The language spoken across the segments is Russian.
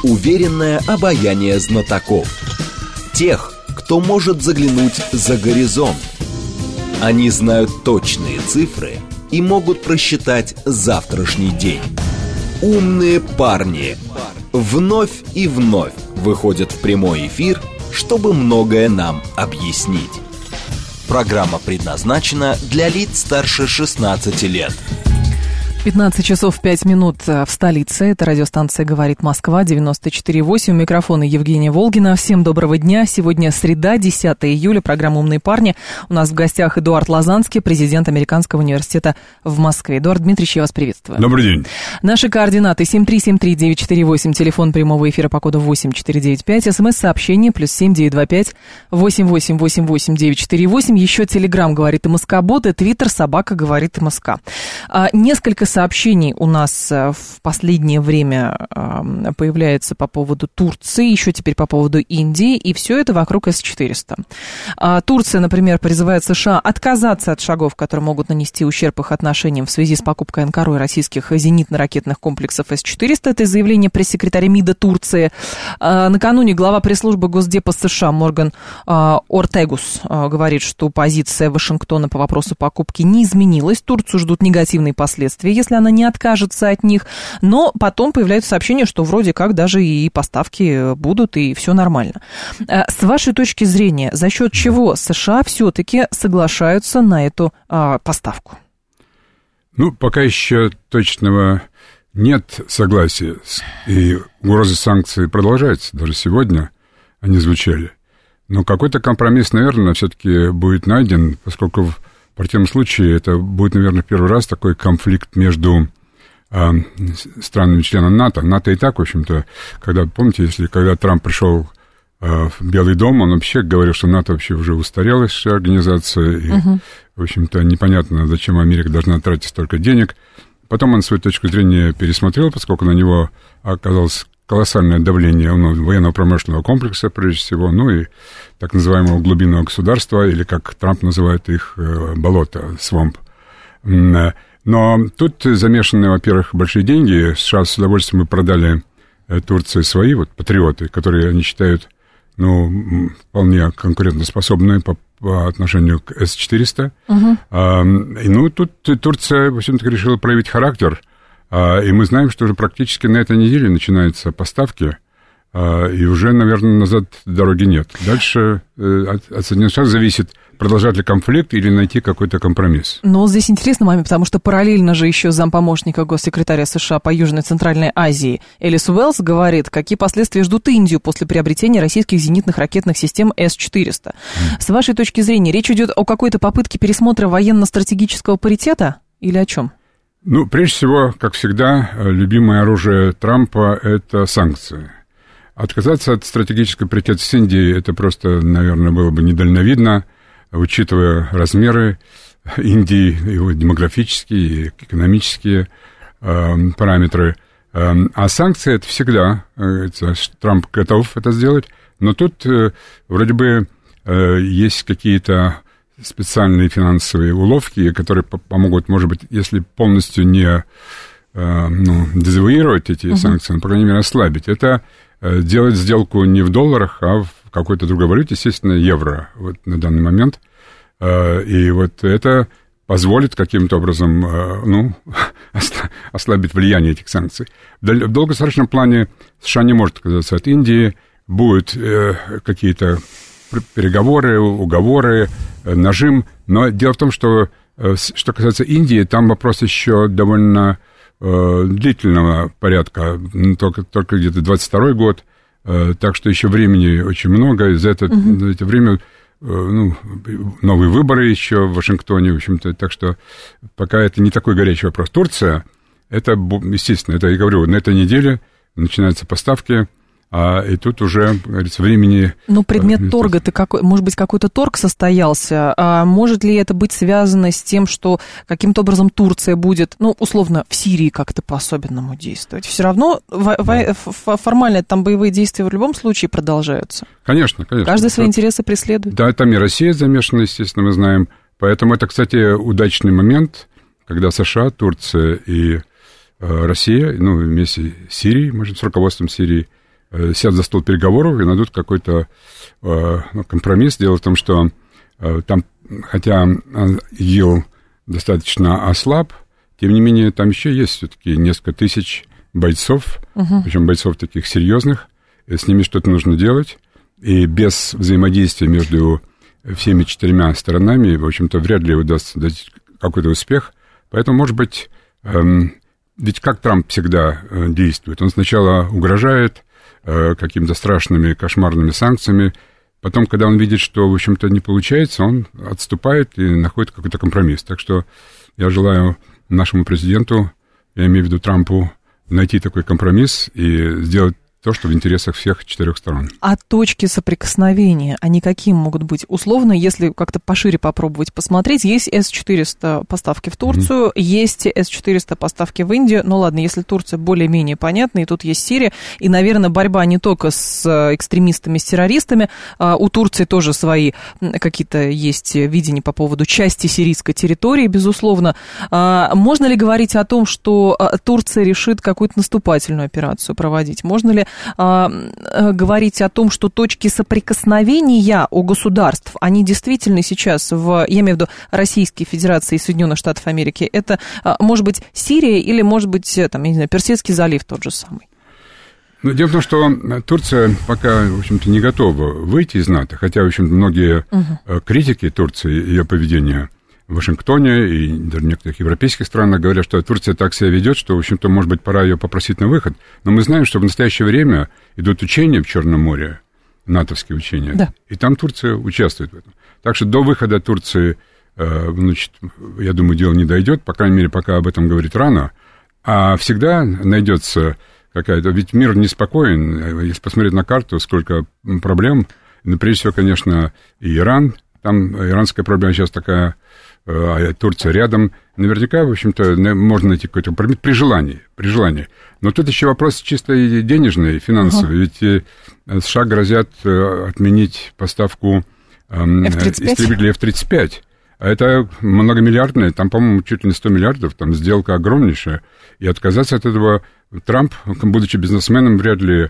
уверенное обаяние знатоков. Тех, кто может заглянуть за горизонт. Они знают точные цифры и могут просчитать завтрашний день. Умные парни вновь и вновь выходят в прямой эфир, чтобы многое нам объяснить. Программа предназначена для лиц старше 16 лет. 15 часов 5 минут в столице. Это радиостанция «Говорит Москва», 94,8. У микрофона Евгения Волгина. Всем доброго дня. Сегодня среда, 10 июля. Программа «Умные парни». У нас в гостях Эдуард Лозанский, президент Американского университета в Москве. Эдуард Дмитриевич, я вас приветствую. Добрый день. Наши координаты: 7373948, телефон прямого эфира по коду 8495, смс-сообщение +7 925 8888 948. Еще телеграм «Говорит МСК-бот» и твиттер @говорит МСК. Несколько сообщений у нас в последнее время появляется по поводу Турции, еще теперь по поводу Индии, и все это вокруг С-400. Турция, например, призывает США отказаться от шагов, которые могут нанести ущерб их отношениям в связи с покупкой Анкарой российских зенитно-ракетных комплексов С-400. Это заявление пресс-секретаря МИДа Турции. Накануне глава пресс-службы Госдепа США Морган Ортегус говорит, что позиция Вашингтона по вопросу покупки не изменилась. Турцию ждут негативные последствия, если она не откажется от них, но потом появляются сообщения, что вроде как даже и поставки будут, и все нормально. С вашей точки зрения, за счет чего США все-таки соглашаются на эту поставку? Ну, пока еще точного нет согласия, и угрозы санкций продолжаются, даже сегодня они звучали. Но какой-то компромисс, наверное, все-таки будет найден, поскольку в противном случае это будет, наверное, первый раз такой конфликт между странами-членами НАТО. НАТО и так, в общем-то, помните, когда Трамп пришел в Белый дом, он вообще говорил, что НАТО вообще уже устарелая организация, и, в общем-то, непонятно, зачем Америка должна тратить столько денег. Потом он свою точку зрения пересмотрел, поскольку на него оказалось колоссальное давление военно-промышленного комплекса, прежде всего, ну и так называемого глубинного государства, или, как Трамп называет их, болото, свамп. Но тут замешаны, во-первых, большие деньги. США с удовольствием продали Турции свои патриоты, которые они считают, вполне конкурентоспособные по отношению к С-400. Тут Турция, в общем-то, решила проявить характер. И мы знаем, что уже практически на этой неделе начинаются поставки, и уже, наверное, назад дороги нет. Дальше от Соединенных Штатов зависит, продолжать ли конфликт или найти какой-то компромисс. Но здесь интересный момент, потому что параллельно же еще зампомощника госсекретаря США по Южной и Центральной Азии Элис Уэллс говорит, какие последствия ждут Индию после приобретения российских зенитных ракетных систем С-400. С вашей точки зрения, речь идет о какой-то попытке пересмотра военно-стратегического паритета или о чем? Прежде всего, как всегда, любимое оружие Трампа – это санкции. Отказаться от стратегического паритета с Индией – это просто, наверное, было бы недальновидно, учитывая размеры Индии, его демографические и экономические параметры. А санкции – это всегда, Трамп готов это сделать, но тут вроде бы есть какие-то специальные финансовые уловки, которые помогут, может быть, если полностью не дезавуировать эти санкции, но, по крайней мере, ослабить. Это делать сделку не в долларах, а в какой-то другой валюте, естественно, евро на данный момент. И это позволит каким-то образом ослабить влияние этих санкций. В долгосрочном плане США не может отказаться от Индии, будут какие-то переговоры, уговоры, нажим. Но дело в том, что касается Индии, там вопрос еще довольно длительного порядка, только где-то 22-й год, так что еще времени очень много. За это время новые выборы еще в Вашингтоне, в общем-то, так что пока это не такой горячий вопрос. Турция, это, естественно, это я говорю, на этой неделе начинаются поставки. И тут уже, как говорится, времени... предмет торга-то какой? Может быть, какой-то торг состоялся? А может ли это быть связано с тем, что каким-то образом Турция будет, условно, в Сирии как-то по-особенному действовать? Все равно формально там боевые действия в любом случае продолжаются. Конечно. Каждый свои интересы преследует. Да, там и Россия замешана, естественно, мы знаем. Поэтому это, кстати, удачный момент, когда США, Турция и Россия, вместе с Сирией, может, с руководством Сирии, сядут за стол переговоров и найдут какой-то компромисс. Дело в том, что там, хотя ИГИЛ достаточно ослаб, тем не менее, там еще есть все-таки несколько тысяч бойцов, причем бойцов таких серьезных, с ними что-то нужно делать, и без взаимодействия между всеми 4 сторонами, в общем-то, вряд ли удастся дать какой-то успех. Поэтому, может быть, ведь как Трамп всегда действует, он сначала угрожает какими-то страшными, кошмарными санкциями, потом, когда он видит, что, в общем-то, не получается, он отступает и находит какой-то компромисс. Так что я желаю нашему президенту, я имею в виду Трампу, найти такой компромисс и сделать то, что в интересах всех 4 сторон. А точки соприкосновения, они какие могут быть? Условно, если как-то пошире попробовать посмотреть, есть С-400 поставки в Турцию, есть С-400 поставки в Индию. Ну ладно, если Турция более-менее понятна, и тут есть Сирия, и, наверное, борьба не только с экстремистами, с террористами, у Турции тоже свои какие-то есть видения по поводу части сирийской территории, безусловно. Можно ли говорить о том, что Турция решит какую-то наступательную операцию проводить? Можно ли говорить о том, что точки соприкосновения у государств, они действительно сейчас, я имею в виду Российской Федерации и Соединенных Штатов Америки, это может быть Сирия или может быть, там, я не знаю, Персидский залив тот же самый? Ну, дело в том, что Турция пока, в общем-то, не готова выйти из НАТО, хотя, в общем-то, многие критики Турции, ее поведения в Вашингтоне и даже в некоторых европейских странах говорят, что Турция так себя ведет, что, в общем-то, может быть, пора ее попросить на выход. Но мы знаем, что в настоящее время идут учения в Черном море, натовские учения, да. И там Турция участвует в этом. Так что до выхода Турции, значит, я думаю, дело не дойдет, по крайней мере, пока об этом говорить рано. А всегда найдется какая-то... Ведь мир неспокоен. Если посмотреть на карту, сколько проблем. Ну, прежде всего, конечно, и Иран. Там иранская проблема сейчас такая... а Турция рядом, наверняка, в общем-то, можно найти какой-то компромисс при желании. Но тут еще вопрос чисто денежный, финансовый, ведь США грозят отменить поставку истребителей F-35, а это многомиллиардная, там, по-моему, чуть ли не 100 миллиардов, там сделка огромнейшая, и отказаться от этого Трамп, будучи бизнесменом, вряд ли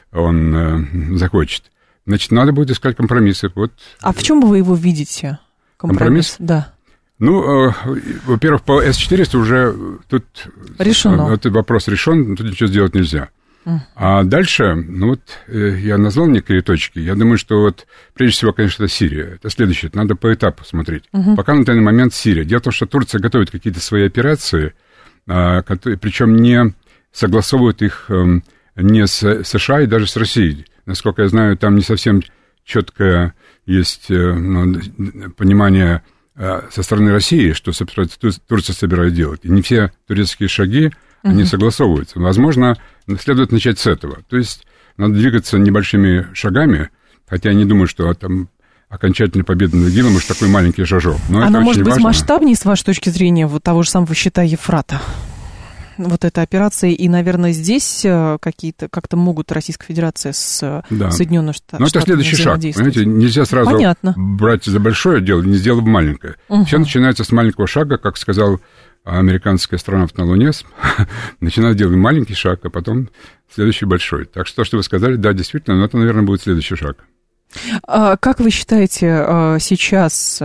он захочет. Значит, надо будет искать компромиссы. Вот. А в чем вы его видите? Компромисс? Да. Ну, во-первых, по С-400 уже тут решено. Этот вопрос решен, тут ничего сделать нельзя. А дальше, ну вот, я назвал некие точки. Я думаю, что вот, прежде всего, конечно, это Сирия. Это следующее, это надо по этапу смотреть. Пока на данный момент Сирия. Дело в том, что Турция готовит какие-то свои операции, причем не согласовывают их не с США и даже с Россией. Насколько я знаю, там не совсем четкое есть понимание со стороны России, что Турция собирает делать. И не все турецкие шаги, они согласовываются. Возможно, следует начать с этого. То есть надо двигаться небольшими шагами, хотя я не думаю, что там окончательная победа над ИГИЛом уж такой маленький шажок. Но она это может быть важно. Масштабнее, с вашей точки зрения, вот того же самого счета Ефрата? Вот эта операция, и, наверное, здесь как-то могут Российская Федерация с Соединенными Штатами. Но это следующий шаг, понимаете, нельзя сразу брать за большое дело, не сделав маленькое. Все начинается с маленького шага, как сказал американский астронавт на Луне, начинают делать маленький шаг, а потом следующий большой. Так что то, что вы сказали, да, действительно, но это, наверное, будет следующий шаг. Как вы считаете, сейчас...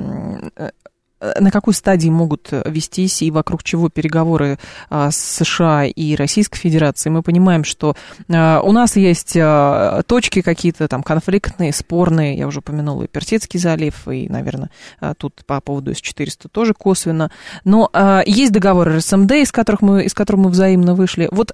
На какой стадии могут вестись и вокруг чего переговоры с США и Российской Федерацией? Мы понимаем, что у нас есть точки какие-то там конфликтные, спорные. Я уже упомянула и Персидский залив, и, наверное, тут по поводу С-400 тоже косвенно. Но есть договор РСМД, из которых мы взаимно вышли. Вот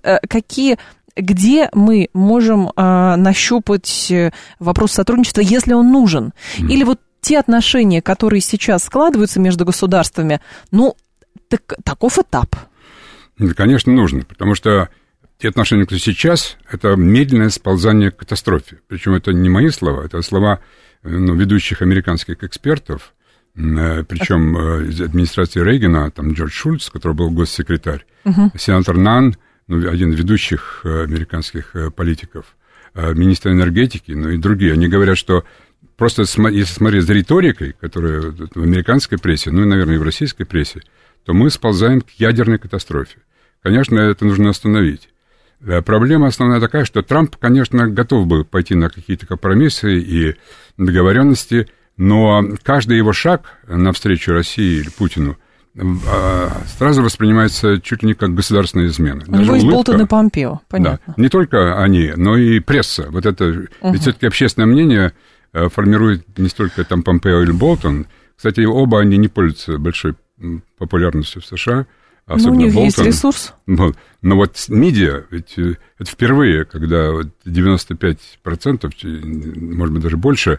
где мы можем нащупать вопрос сотрудничества, если он нужен? Или вот те отношения, которые сейчас складываются между государствами, ну, таков этап. Конечно, нужно, потому что те отношения, которые сейчас, это медленное сползание к катастрофе. Причем это не мои слова, это слова ведущих американских экспертов, причем из администрации Рейгана, там Джордж Шульц, который был госсекретарь, сенатор Нан, один из ведущих американских политиков, министр энергетики, и другие. Они говорят, что просто если смотреть за риторикой, которая в американской прессе, и, наверное, и в российской прессе, то мы сползаем к ядерной катастрофе. Конечно, это нужно остановить. Проблема основная такая, что Трамп, конечно, готов был пойти на какие-то компромиссы и договоренности, но каждый его шаг навстречу России или Путину сразу воспринимается чуть ли не как государственная измена. У него есть Болтон и Помпео, понятно. Да, не только они, но и пресса. Вот это, ведь все-таки общественное мнение формирует не столько там Помпео или Болтон. Кстати, оба они не пользуются большой популярностью в США. Ну, у них Болтон, есть ресурс. Но вот медиа, ведь это впервые, когда 95%, может быть, даже больше,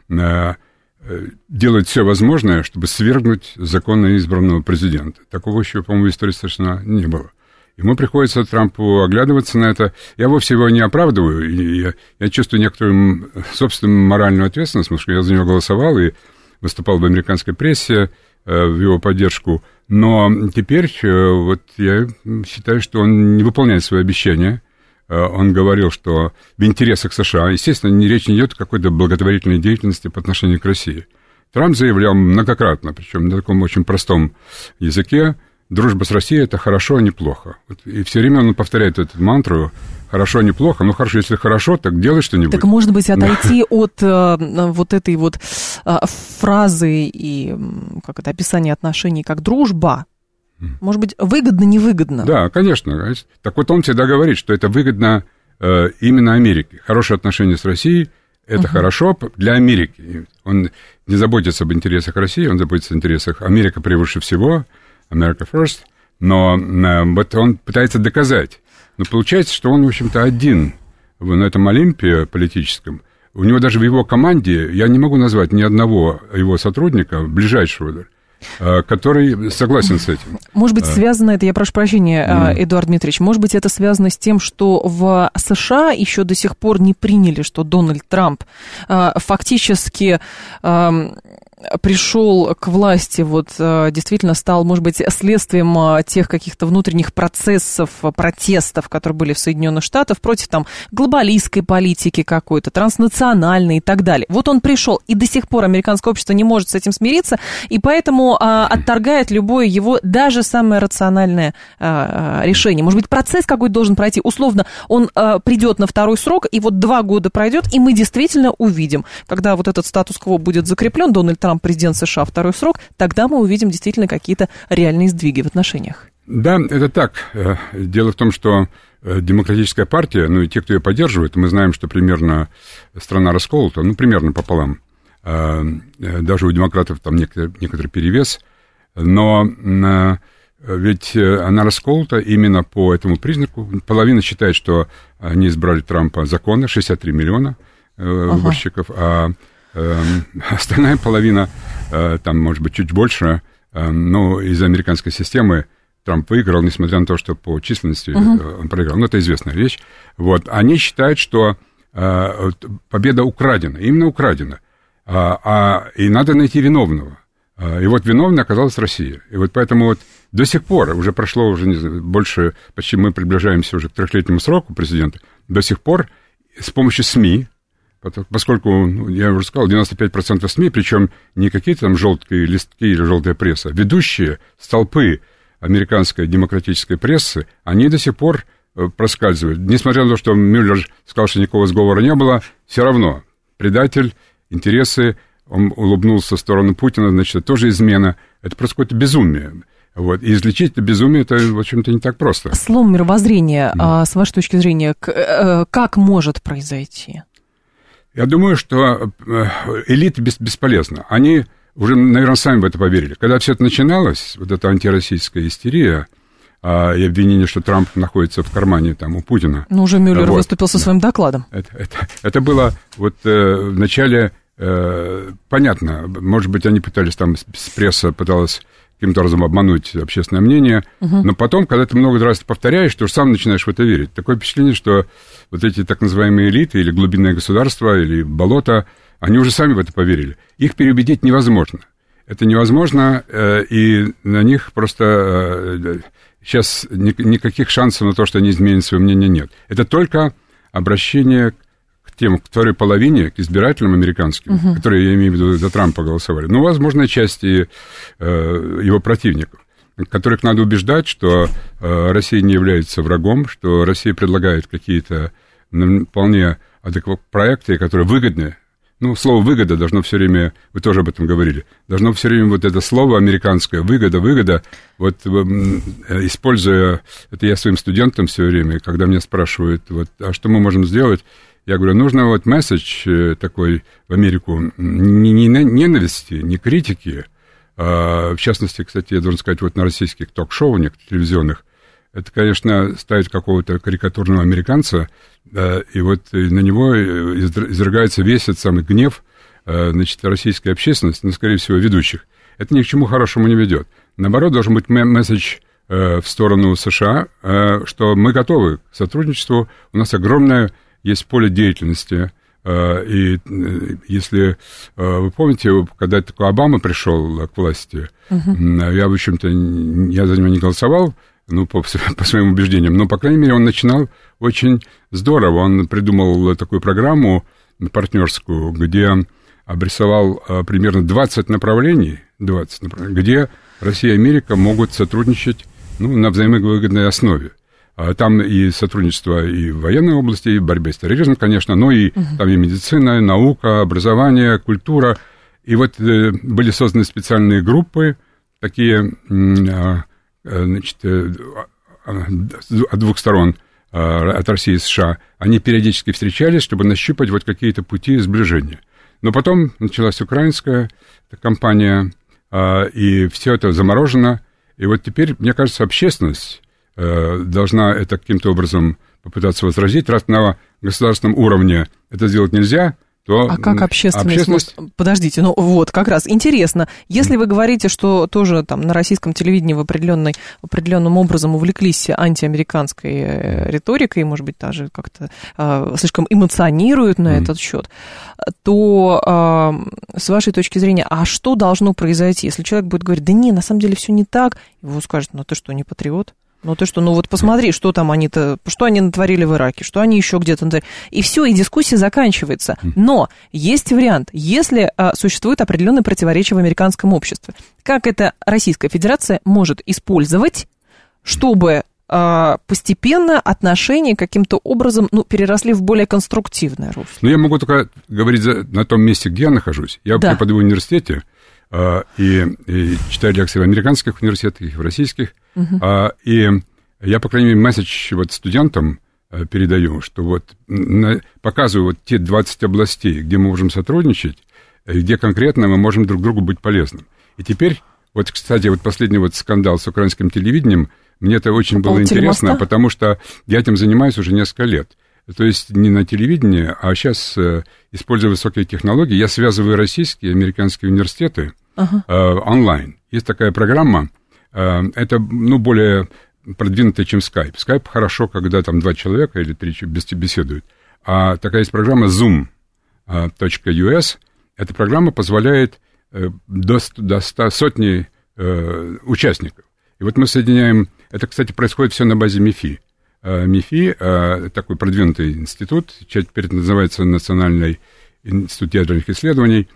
делают все возможное, чтобы свергнуть законно избранного президента. Такого еще, по-моему, в истории совершенно не было. Ему приходится Трампу оглядываться на это. Я вовсе его не оправдываю, и я чувствую некоторую собственную моральную ответственность, потому что я за него голосовал и выступал в американской прессе в его поддержку. Но теперь вот я считаю, что он не выполняет свои обещания. Он говорил, что в интересах США, естественно, речь не идет о какой-то благотворительной деятельности по отношению к России. Трамп заявлял многократно, причем на таком очень простом языке, дружба с Россией – это хорошо, а не плохо. И все время он повторяет эту мантру «хорошо, а не плохо». Ну, хорошо, если хорошо, так делай что-нибудь. Так, может быть, отойти от вот этой вот фразы и описания отношений как дружба. Может быть, выгодно-невыгодно? Да, конечно. Так вот он всегда говорит, что это выгодно именно Америке. Хорошие отношения с Россией – это хорошо для Америки. Он не заботится об интересах России, он заботится о интересах Америки превыше всего, America first, но вот он пытается доказать. Но получается, что он, в общем-то, один на этом Олимпе политическом. У него даже в его команде, я не могу назвать ни одного его сотрудника, ближайшего, который согласен с этим. Может быть, связано это, я прошу прощения, Эдуард Дмитриевич, может быть, это связано с тем, что в США еще до сих пор не приняли, что Дональд Трамп фактически пришел к власти, вот действительно стал, может быть, следствием тех каких-то внутренних процессов, протестов, которые были в Соединенных Штатах против там глобалистской политики какой-то, транснациональной и так далее. Вот он пришел, и до сих пор американское общество не может с этим смириться, и поэтому отторгает любое его, даже самое рациональное решение. Может быть, процесс какой-то должен пройти. Условно, он придет на второй срок, и вот 2 года пройдет, и мы действительно увидим, когда вот этот статус-кво будет закреплен, Дональд Трамп президент США второй срок, тогда мы увидим действительно какие-то реальные сдвиги в отношениях. Да, это так. Дело в том, что демократическая партия, ну и те, кто ее поддерживает, мы знаем, что примерно страна расколота, ну, примерно пополам. Даже у демократов там некоторый перевес, но ведь она расколота именно по этому признаку. Половина считает, что они избрали Трампа законно, 63 миллиона выборщиков, а остальная половина, там, может быть, чуть больше, но из американской системы Трамп выиграл, несмотря на то, что по численности он проиграл. Ну, это известная вещь. Вот. Они считают, что победа украдена, именно украдена. И надо найти виновного. И вот виновной оказалась Россия. И вот поэтому вот до сих пор, уже прошло уже больше, почти мы приближаемся уже к 3-летнему сроку президента, до сих пор с помощью СМИ, поскольку, я уже сказал, 95% СМИ, причем не какие-то там желтые листки или желтая пресса, ведущие столпы американской демократической прессы, они до сих пор проскальзывают. Несмотря на то, что Мюллер сказал, что никакого сговора не было, все равно предатель, интересы, он улыбнулся в сторону Путина, значит, это тоже измена. Это просто какое-то безумие. Вот. И излечить это безумие, это, в общем-то, не так просто. Слом мировоззрения, с вашей точки зрения, как может произойти? Я думаю, что элита бесполезна. Они уже, наверное, сами в это поверили. Когда все это начиналось, вот эта антироссийская истерия, и обвинение, что Трамп находится в кармане там, у Путина. Ну, уже Мюллер выступил со своим докладом. Это было вот в начале понятно. Может быть, они пытались там, пресса пыталась каким-то образом обмануть общественное мнение, но потом, когда ты много раз повторяешь, ты уже сам начинаешь в это верить. Такое впечатление, что вот эти так называемые элиты, или глубинное государство, или болото, они уже сами в это поверили. Их переубедить невозможно. Это невозможно, и на них просто сейчас никаких шансов на то, что они изменят свое мнение, нет. Это только обращение к тем, к второй половине, к избирателям американским, которые, я имею в виду, за Трампа голосовали. Ну, возможно, часть и его противников. которых надо убеждать, что Россия не является врагом, что Россия предлагает какие-то вполне адекватные проекты, которые выгодны. Ну, слово «выгода» должно все время, вы тоже об этом говорили, должно все время вот это слово американское «выгода», вот используя, это я своим студентам все время, когда меня спрашивают, вот, а что мы можем сделать, я говорю, нужно вот месседж такой в Америку, не ненависти, не критики, в частности, кстати, я должен сказать, вот на российских ток-шоу, некоторых телевизионных, это, конечно, ставит какого-то карикатурного американца, и вот на него изрыгается весь этот самый гнев, значит, российской общественности, ну, скорее всего, ведущих. Это ни к чему хорошему не ведет. Наоборот, должен быть месседж в сторону США, что мы готовы к сотрудничеству, у нас огромное есть поле деятельности. И если вы помните, когда такой Обама пришел к власти, я, в общем-то, я за него не голосовал, ну, по своим убеждениям, но, по крайней мере, он начинал очень здорово. Он придумал такую программу партнерскую, где обрисовал примерно 20 направлений, где Россия и Америка могут сотрудничать, ну, на взаимовыгодной основе. Там и сотрудничество и в военной области, и в борьбе с терроризмом, конечно, но и там и медицина, и наука, образование, культура. И вот были созданы специальные группы, такие, значит, от двух сторон, от России и США. Они периодически встречались, чтобы нащупать вот какие-то пути сближения. Но потом началась украинская кампания, и все это заморожено. И вот теперь, мне кажется, общественность должна это каким-то образом попытаться возразить. Раз на государственном уровне это сделать нельзя, то... А как общественность... Подождите, ну вот, как раз интересно. Если вы говорите, что тоже там на российском телевидении определенным образом увлеклись антиамериканской риторикой, может быть, даже как-то слишком эмоционируют на этот счет, то с вашей точки зрения, а что должно произойти, если человек будет говорить, да не, на самом деле все не так, и вы скажете, ну ты что, не патриот? Ну ты что, ну вот посмотри, что там они-то, что они натворили в Ираке, что они еще где-то натворили. И все, и дискуссия заканчивается. Но есть вариант, если существует определенное противоречие в американском обществе. Как это Российская Федерация может использовать, чтобы постепенно отношения каким-то образом, ну, переросли в более конструктивное русло? Ну, я могу только говорить на том месте, где я нахожусь. Я преподаю в университете и читаю лекции в американских университетах, и в российских. И я, по крайней мере, месседж вот студентам передаю, что вот показываю вот те 20 областей, где мы можем сотрудничать, где конкретно мы можем друг другу быть полезным. И теперь, вот, кстати, вот последний вот скандал с украинским телевидением, мне это очень было интересно, потому что я этим занимаюсь уже несколько лет. То есть не на телевидении, а сейчас, используя высокие технологии, я связываю российские и американские университеты онлайн. Есть такая программа, это, ну, более продвинутая, чем Skype. Skype хорошо, когда там 2 человека или 3 беседуют. А такая есть программа Zoom.us. Эта программа позволяет до 100 сотни участников. И вот мы соединяем... Это, кстати, происходит все на базе МИФИ. МИФИ, такой продвинутый институт, теперь это называется Национальный институт ядерных исследований.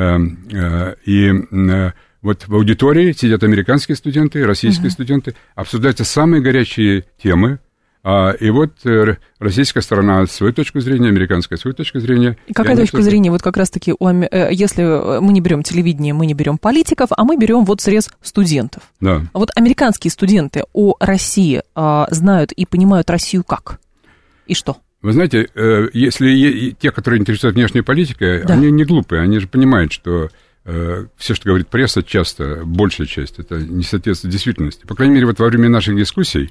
И вот в аудитории сидят американские студенты, российские студенты, обсуждаются самые горячие темы. И вот российская сторона свою точку зрения, американская свою точку зрения. И какая точка зрения? Вот как раз-таки, если мы не берем телевидение, мы не берем политиков, а мы берем вот срез студентов. Да. Вот американские студенты о России знают и понимают Россию как? И что? Вы знаете, если те, которые интересуют внешней политикой, они не глупые, они же понимают, что все, что говорит пресса, часто, большая часть, это не соответствует действительности. По крайней мере, вот во время наших дискуссий,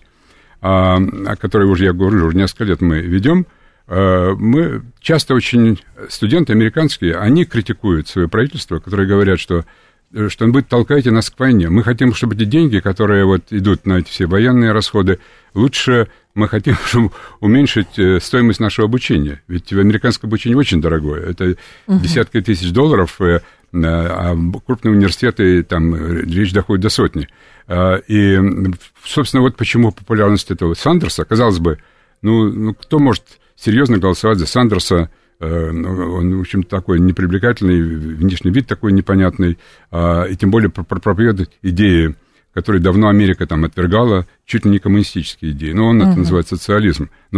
о которой уже, я говорю, уже несколько лет мы ведем, мы часто очень, студенты американские, они критикуют свое правительство, которые говорят, что вы толкаете нас к войне. Мы хотим, чтобы эти деньги, которые вот идут на эти все военные расходы, лучше мы хотим, чтобы уменьшить стоимость нашего обучения. Ведь американское обучение очень дорогое. Это десятки тысяч долларов, а крупные университеты, там речь доходит до сотни. И, собственно, вот почему популярность этого Сандерса, казалось бы, ну кто может серьезно голосовать за Сандерса? Он, в общем, такой непривлекательный, внешний вид такой непонятный, и тем более проповедует идеи который давно Америка там отвергала, чуть ли не коммунистические идеи. Но он это называет социализм. Но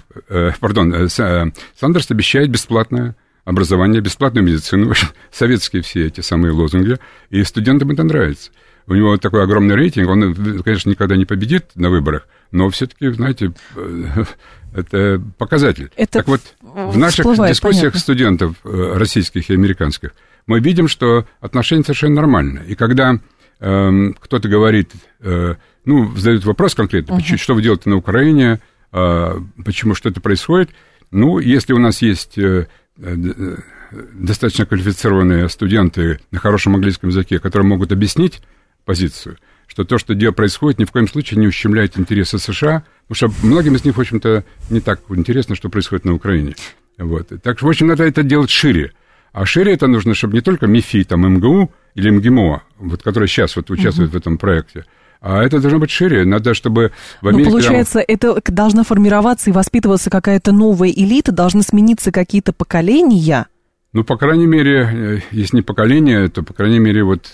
Сандерс обещает бесплатное образование, бесплатную медицину, советские все эти самые лозунги, и студентам это нравится. У него такой огромный рейтинг, он, конечно, никогда не победит на выборах, но все-таки, знаете, это показатель. Это так вот, в наших дискуссиях студентов российских и американских мы видим, что отношения совершенно нормальные. И когда кто-то говорит, задают вопрос конкретно, что вы делаете на Украине, почему что-то происходит, если у нас есть достаточно квалифицированные студенты на хорошем английском языке, которые могут объяснить позицию, что то, что происходит, ни в коем случае не ущемляет интересы США, потому что многим из них, в общем-то, не так интересно, что происходит на Украине. Вот. Так что, в общем, надо это делать шире. А шире это нужно, чтобы не только МИФИ, там, МГУ или МГИМО, вот, которые сейчас вот участвуют в этом проекте, а это должно быть шире. Надо, чтобы в Америке... получается, это должна формироваться и воспитываться какая-то новая элита, должны смениться какие-то поколения? По крайней мере, если не поколение, то, по крайней мере, вот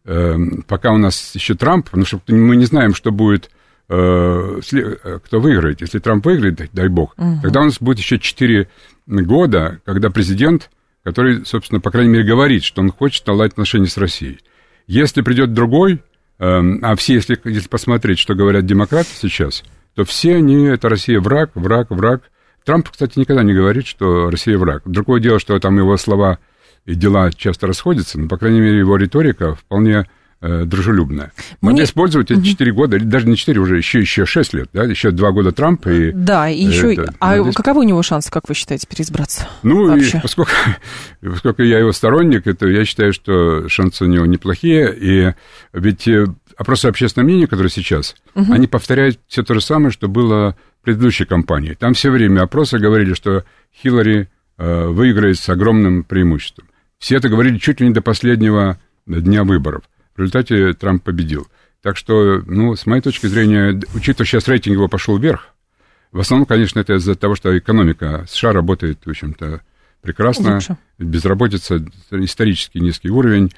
пока у нас еще Трамп, потому что мы не знаем, что будет, кто выиграет. Если Трамп выиграет, дай бог, тогда у нас будет еще 4 года, когда президент, который, собственно, по крайней мере, говорит, что он хочет наладить отношения с Россией. Если придет другой, все, если посмотреть, что говорят демократы сейчас, то все они, это Россия враг, враг, враг. Трамп, кстати, никогда не говорит, что Россия враг. Другое дело, что там его слова и дела часто расходятся, но, по крайней мере, его риторика вполне дружелюбная. Надо использовать эти 4 года, или даже не 4, уже еще 6 лет, да, еще 2 года Трампа. И, да, и еще... каковы у него шансы, как вы считаете, переизбраться? И поскольку я его сторонник, то я считаю, что шансы у него неплохие, и ведь опросы общественного мнения, которые сейчас, они повторяют все то же самое, что было в предыдущей кампании. Там все время опросы говорили, что Хиллари выиграет с огромным преимуществом. Все это говорили чуть ли не до последнего дня выборов. В результате Трамп победил. Так что, с моей точки зрения, учитывая, сейчас рейтинг его пошел вверх, в основном, конечно, это из-за того, что экономика США работает, в общем-то, прекрасно. Лучше. Безработица, исторически низкий уровень,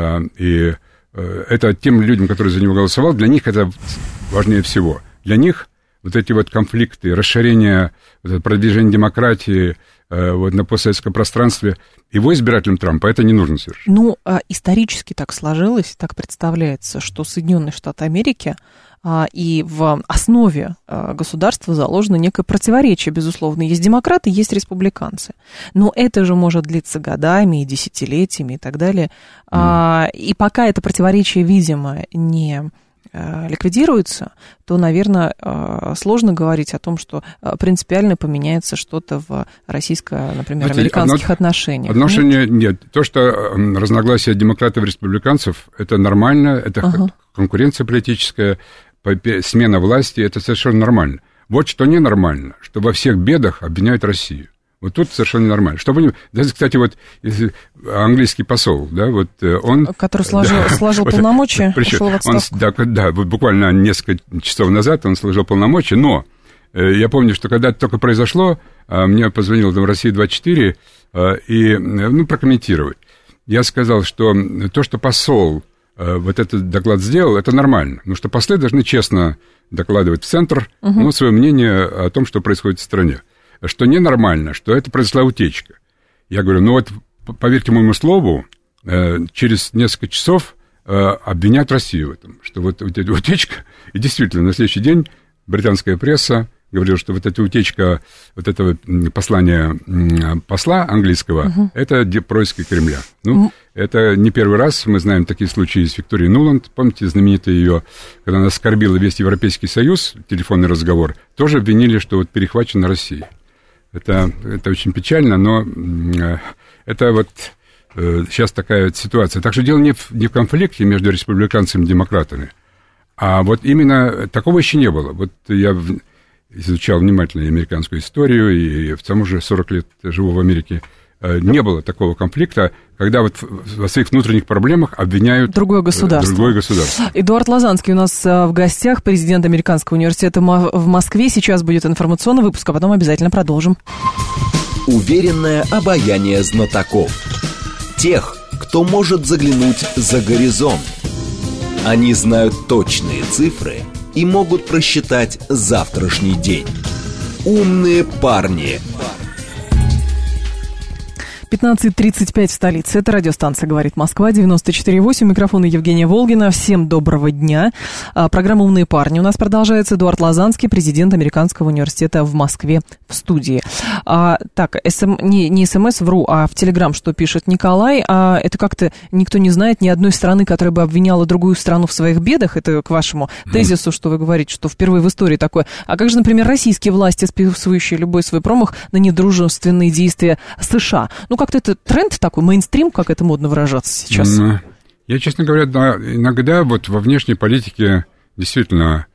и это тем людям, которые за него голосовали, для них это важнее всего. Для них вот эти вот конфликты, расширение, продвижение демократии на постсоветском пространстве, его избирателям Трампа это не нужно совершенно. Исторически так сложилось, так представляется, что Соединенные Штаты Америки и в основе государства заложено некое противоречие, безусловно. Есть демократы, есть республиканцы. Но это же может длиться годами и десятилетиями и так далее. И пока это противоречие, видимо, не ликвидируется, то, наверное, сложно говорить о том, что принципиально поменяется что-то в российско-американских отношениях. Нет. То, что разногласия демократов и республиканцев, это нормально, это конкуренция политическая, смена власти, это совершенно нормально. Вот что ненормально, что во всех бедах обвиняют Россию. Вот тут совершенно нормально. Кстати, вот английский посол, да, вот он... Который сложил полномочия, ушел в отставку. Вот буквально несколько часов назад он сложил полномочия, но я помню, что когда это только произошло, мне позвонил там «Россия-24» и прокомментировать. Я сказал, что то, что посол вот этот доклад сделал, это нормально, потому что послы должны честно докладывать в центр свое мнение о том, что происходит в стране. Что ненормально, что это произошла утечка. Я говорю, поверьте моему слову, через несколько часов обвинят Россию в этом, что вот эта утечка, и действительно, на следующий день британская пресса говорила, что вот эта утечка, вот этого послания посла английского, это происки Кремля. Это не первый раз, мы знаем такие случаи с Викторией Нуланд, помните, знаменитая ее, когда она оскорбила весь Европейский Союз, телефонный разговор, тоже обвинили, что вот перехвачена Россия. Это очень печально, но это вот сейчас такая ситуация. Так что дело не в конфликте между республиканцами и демократами, а вот именно такого еще не было. Вот я изучал внимательно американскую историю, и в тому же 40 лет живу в Америке, не было такого конфликта, когда вот во своих внутренних проблемах обвиняют другое государство. Эдуард Лозанский у нас в гостях, президент Американского университета в Москве. Сейчас будет информационный выпуск, а потом обязательно продолжим. Уверенное обаяние знатоков. Тех, кто может заглянуть за горизонт. Они знают точные цифры и могут просчитать завтрашний день. Умные парни. 15:35 в столице. Это радиостанция «Говорит Москва», 94.8. Микрофон Евгения Волгина. Всем доброго дня. Программа «Умные парни» у нас продолжается. Эдуард Лазанский, президент Американского университета в Москве, в студии. Так, не СМС, вру, а в Телеграм, что пишет Николай. Это как-то никто не знает ни одной страны, которая бы обвиняла другую страну в своих бедах. Это к вашему тезису, что вы говорите, что впервые в истории такое. А как же, например, российские власти, списывающие любой свой промах на недружественные действия США? Ну, как-то это тренд такой, мейнстрим, как это модно выражаться сейчас? Я, честно говоря, да, иногда вот во внешней политике действительно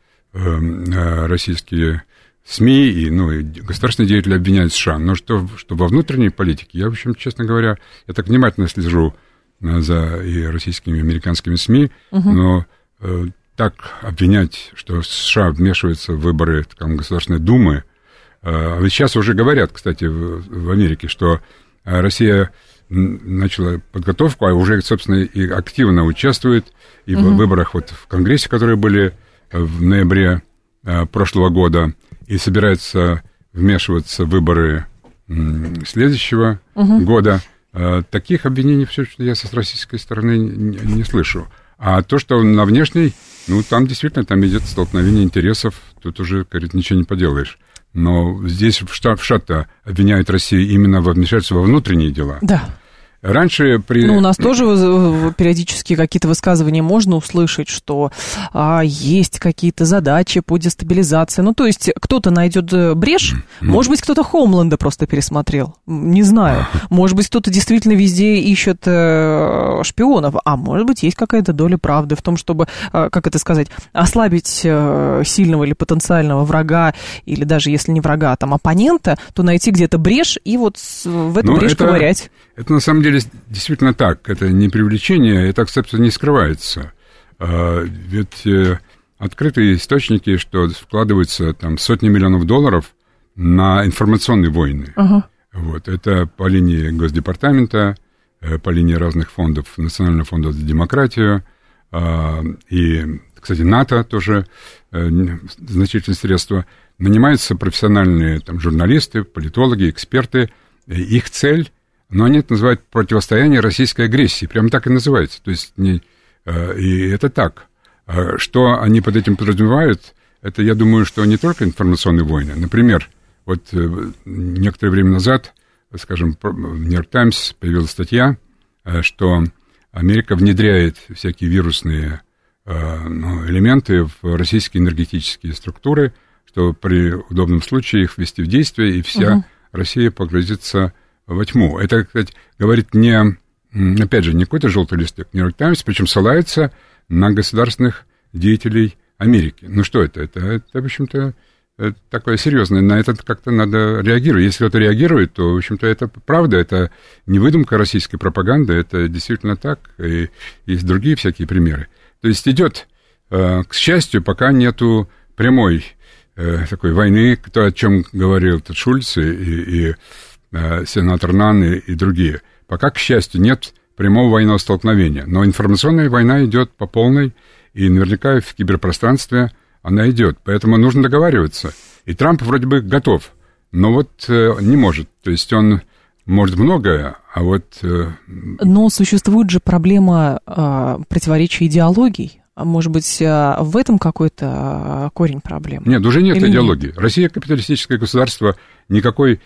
российские СМИ и государственные деятели обвиняют США. Но что во внутренней политике, я, в общем, честно говоря, я так внимательно слежу за и российскими, и американскими СМИ, но так обвинять, что США вмешиваются в выборы Государственной Думы, ведь сейчас уже говорят, кстати, в Америке, что Россия начала подготовку, а уже, собственно, и активно участвует и в выборах вот в Конгрессе, которые были в ноябре прошлого года, и собирается вмешиваться в выборы следующего года. Таких обвинений все, что я с российской стороны не слышу. А то, что на внешней, там действительно там идет столкновение интересов, тут уже, говорит, ничего не поделаешь. Но здесь в Штаты обвиняют Россию именно во вмешательстве во внутренние дела. Да. Раньше у нас тоже периодически какие-то высказывания можно услышать, что есть какие-то задачи по дестабилизации. То есть кто-то найдет брешь, может быть, кто-то Хоумленда просто пересмотрел, не знаю. Может быть, кто-то действительно везде ищет шпионов, а может быть, есть какая-то доля правды в том, чтобы, ослабить сильного или потенциального врага, или даже если не врага, там, оппонента, то найти где-то брешь и вот в эту брешь ковырять. Это на самом деле действительно так. Это не привлечение, это, собственно, не скрывается. Ведь открытые источники, что вкладываются там сотни миллионов долларов на информационные войны. Вот. Это по линии Госдепартамента, по линии разных фондов, Национального фонда за демократию, и, кстати, НАТО тоже значительные средства. Нанимаются профессиональные там журналисты, политологи, эксперты. Их цель... Но они это называют противостояние российской агрессии. Прямо так и называется. То есть, и это так. Что они под этим подразумевают, это, я думаю, что не только информационные войны. Например, вот некоторое время назад, скажем, в «Нью-Йорк Таймс» появилась статья, что Америка внедряет всякие вирусные элементы в российские энергетические структуры, чтобы при удобном случае их ввести в действие, и вся Россия погрузится во тьму. Это, кстати, говорит опять же, не какой-то желтый листок, «Нью-Йорк Таймс», причем ссылается на государственных деятелей Америки. Что это? Это, в общем-то, такое серьезное. На это как-то надо реагировать. Если кто-то реагирует, то, в общем-то, это правда, это не выдумка российской пропаганды, это действительно так, и есть другие всякие примеры. То есть идет, к счастью, пока нету прямой такой войны, о чем говорил Шульц и сенатор Нан и другие. Пока, к счастью, нет прямого военного столкновения. Но информационная война идет по полной, и наверняка в киберпространстве она идет. Поэтому нужно договариваться. И Трамп вроде бы готов, но вот не может. То есть он может многое, а вот... Но существует же проблема противоречия идеологий. А может быть, в этом какой-то корень проблемы? Нет, уже нет идеологии. Россия капиталистическое государство, никакого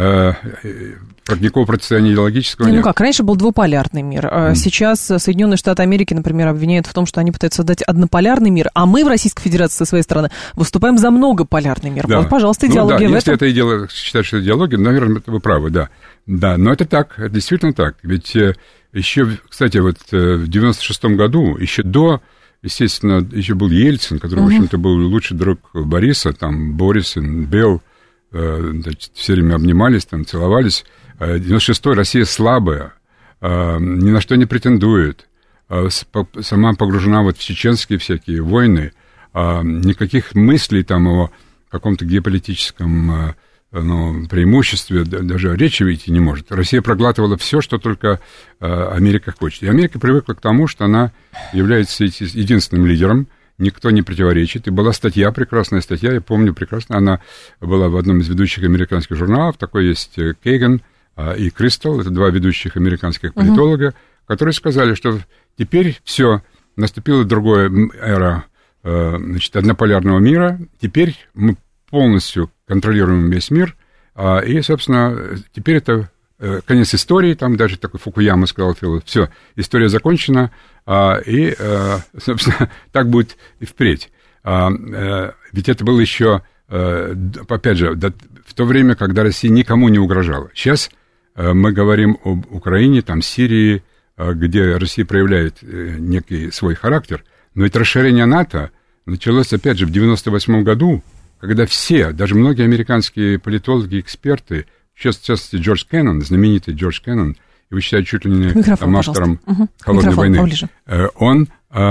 противостояния идеологического нет. Раньше был двуполярный мир. Сейчас Соединенные Штаты Америки, например, обвиняют в том, что они пытаются создать однополярный мир, а мы в Российской Федерации, со своей стороны, выступаем за многополярный мир. Да. Вот, пожалуйста, идеология в если этом. Если это считать, что идеология, наверное, вы правы, да. Да, но это так, это действительно так. Ведь еще, кстати, вот в 96-м году, еще до... Естественно, еще был Ельцин, который, в общем-то, был лучший друг Бориса, там, Борис, Белл, все время обнимались, там, целовались. 96-й Россия слабая, ни на что не претендует, сама погружена вот в чеченские всякие войны, никаких мыслей там о каком-то геополитическом преимуществе даже речи выйти не может. Россия проглатывала все, что только Америка хочет. И Америка привыкла к тому, что она является единственным лидером, никто не противоречит. И была статья, прекрасная статья, я помню прекрасно, она была в одном из ведущих американских журналов, такой есть Кейган и Кристал, это два ведущих американских политолога, которые сказали, что теперь все, наступила другая эра, однополярного мира, теперь мы полностью контролируем весь мир, и, собственно, теперь это конец истории, там даже такой Фукуяма сказал, все, история закончена, и, собственно, так будет и впредь. Ведь это было еще, опять же, в то время, когда Россия никому не угрожала. Сейчас мы говорим об Украине, там, Сирии, где Россия проявляет некий свой характер, но ведь расширение НАТО началось, опять же, в 1998 году, когда все, даже многие американские политологи, эксперты, в частности, Джордж Кеннон, знаменитый Джордж Кеннон, его считают чуть ли не там, автором «Холодной войны», поближе. Он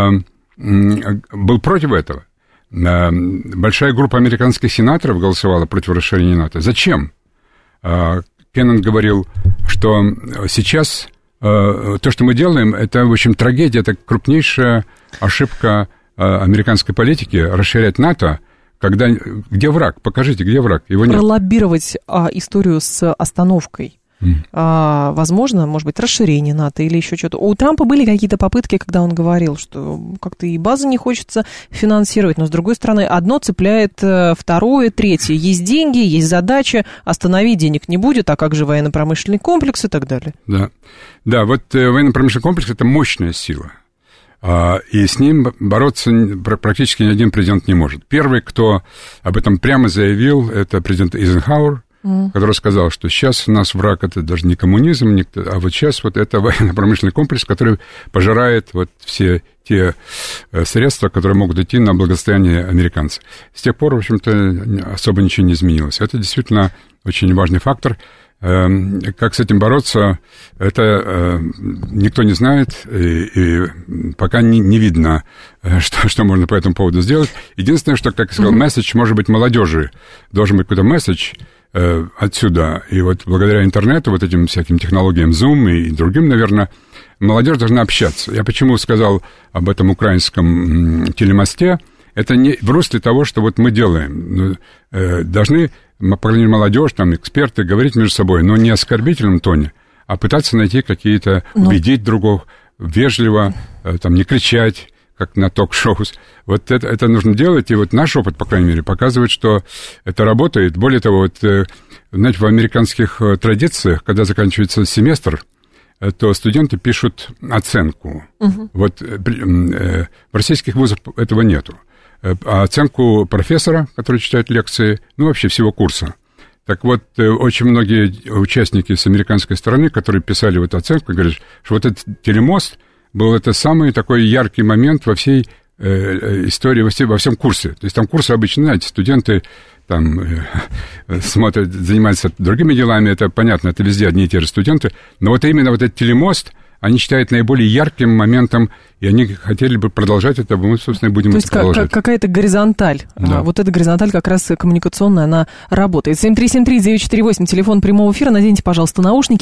был против этого. Большая группа американских сенаторов голосовала против расширения НАТО. Зачем? Кеннон говорил, что сейчас то, что мы делаем, это, в общем, трагедия, это крупнейшая ошибка американской политики расширять НАТО, когда... Где враг? Покажите, где враг? Его нет. Пролоббировать историю с остановкой. Возможно, может быть, расширение НАТО или еще что-то. У Трампа были какие-то попытки, когда он говорил, что как-то и базы не хочется финансировать, но, с другой стороны, одно цепляет второе, третье. Есть деньги, есть задача, остановить денег не будет, а как же военно-промышленный комплекс и так далее. Да, вот военно-промышленный комплекс – это мощная сила. И с ним бороться практически ни один президент не может. Первый, кто об этом прямо заявил, это президент Эйзенхауэр, который сказал, что сейчас у нас враг, это даже не коммунизм, а вот сейчас вот это военно-промышленный комплекс, который пожирает вот все те средства, которые могут идти на благосостояние американцев. С тех пор, в общем-то, особо ничего не изменилось. Это действительно очень важный фактор. Как с этим бороться, это никто не знает, и пока не видно, что можно по этому поводу сделать. Единственное, что, как я сказал, месседж, может быть, молодежи, должен быть какой-то месседж отсюда. И вот благодаря интернету, вот этим всяким технологиям Zoom и другим, наверное, молодежь должна общаться. Я почему сказал об этом украинском телемосте? Это не в русле того, что вот мы делаем. Должны, по крайней мере, молодежь, там, эксперты говорить между собой, но не в оскорбительном тоне, а пытаться найти какие-то, убедить другого, вежливо, там, не кричать, как на ток-шоу. Вот это нужно делать, и вот наш опыт, по крайней мере, показывает, что это работает. Более того, вот, знаете, в американских традициях, когда заканчивается семестр, то студенты пишут оценку. Вот в российских вузах этого нету. А оценку профессора, который читает лекции, ну, вообще всего курса. Так вот, очень многие участники с американской стороны, которые писали вот оценку, говорят, что вот этот телемост был это самый такой яркий момент во всей истории, во всем курсе. То есть там курсы обычно, знаете, студенты там смотрят, занимаются другими делами, это понятно, это везде одни и те же студенты, но вот именно вот этот телемост они считают наиболее ярким моментом, и они хотели бы продолжать это, мы, собственно, будем это продолжать. То есть какая-то горизонталь, да. Вот эта горизонталь как раз коммуникационная, она работает. 7373948, телефон прямого эфира, наденьте, пожалуйста, наушники,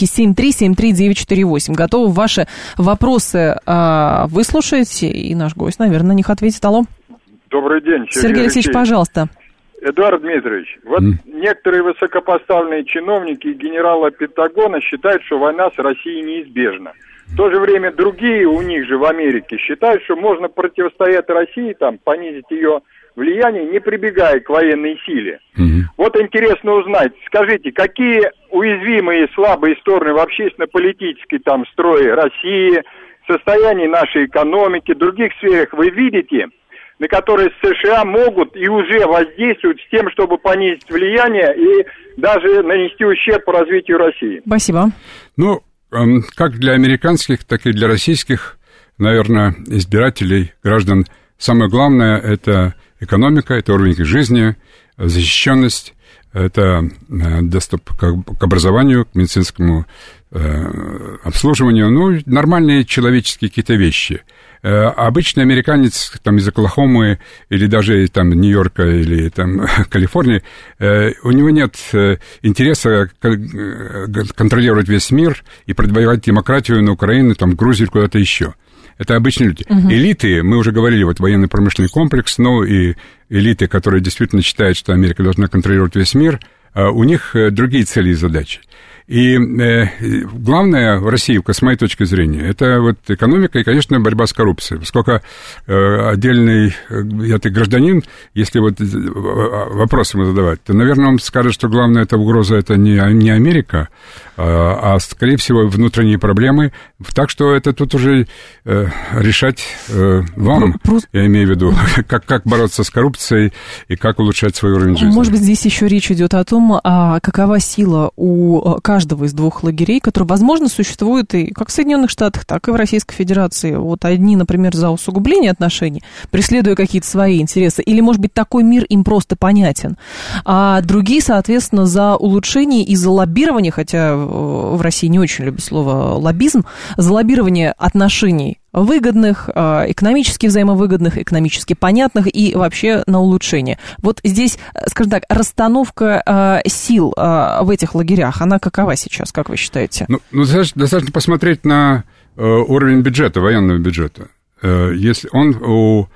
7373948. Готовы ваши вопросы выслушать, и наш гость, наверное, на них ответит. Алло. Добрый день, Сергей Алексеевич, пожалуйста. Эдуард Дмитриевич, вот некоторые высокопоставленные чиновники и генералы Пентагона считают, что война с Россией неизбежна. В то же время другие у них же в Америке считают, что можно противостоять России, там, понизить ее влияние, не прибегая к военной силе. Вот интересно узнать, скажите, какие уязвимые и слабые стороны в общественно-политической там строе России, состоянии нашей экономики, других сферах вы видите, на которые США могут и уже воздействуют с тем, чтобы понизить влияние и даже нанести ущерб по развитию России? Спасибо. Ну, как для американских, так и для российских, наверное, избирателей, граждан, самое главное – это экономика, это уровень их жизни, защищенность, это доступ к образованию, к медицинскому обслуживанию, ну, нормальные человеческие какие-то вещи. Обычный американец там, из Оклахомы или даже там, Нью-Йорка или там, Калифорнии, у него нет интереса контролировать весь мир и продвигать демократию на Украину, там, Грузию, куда-то еще. Это обычные люди. Элиты, мы уже говорили, вот военно-промышленный комплекс, ну и элиты, которые действительно считают, что Америка должна контролировать весь мир, у них другие цели и задачи. И главное в России, с моей точки зрения, это вот экономика и, конечно, борьба с коррупцией. Поскольку отдельный гражданин, если вот вопросы ему задавать, то, наверное, он скажет, что главная эта угроза – это не Америка, а, скорее всего, внутренние проблемы. Так что это тут уже решать вам, я имею в виду, как бороться с коррупцией и как улучшать свой уровень жизни. Может быть, здесь еще речь идет о том, какова сила у каждого из двух лагерей, которые, возможно, существуют и как в Соединенных Штатах, так и в Российской Федерации. Вот одни, например, за усугубление отношений, преследуя какие-то свои интересы, или, может быть, такой мир им просто понятен, а другие, соответственно, за улучшение и за лоббирование, хотя в России не очень любят слово лоббизм, за лоббирование отношений выгодных, экономически взаимовыгодных, экономически понятных и вообще на улучшение. Вот здесь, скажем так, расстановка сил в этих лагерях, она какова сейчас, как вы считаете? Ну достаточно посмотреть на уровень бюджета, военного бюджета. Если он у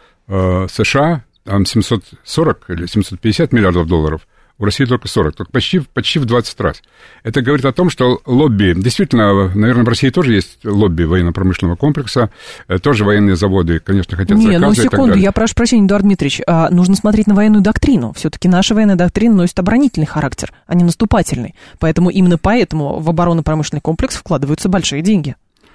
США там 740 или 750 миллиардов долларов, у России только 40, только почти в 20 раз. Это говорит о том, что лобби, действительно, наверное, в России тоже есть лобби военно-промышленного комплекса, тоже военные заводы, конечно, хотят заказы и так далее. Секунду, я прошу прощения, Эдуард Дмитриевич, нужно смотреть на военную доктрину. Все-таки наша военная доктрина носит оборонительный характер, а не наступательный. Именно поэтому в оборонно-промышленный комплекс вкладываются большие деньги.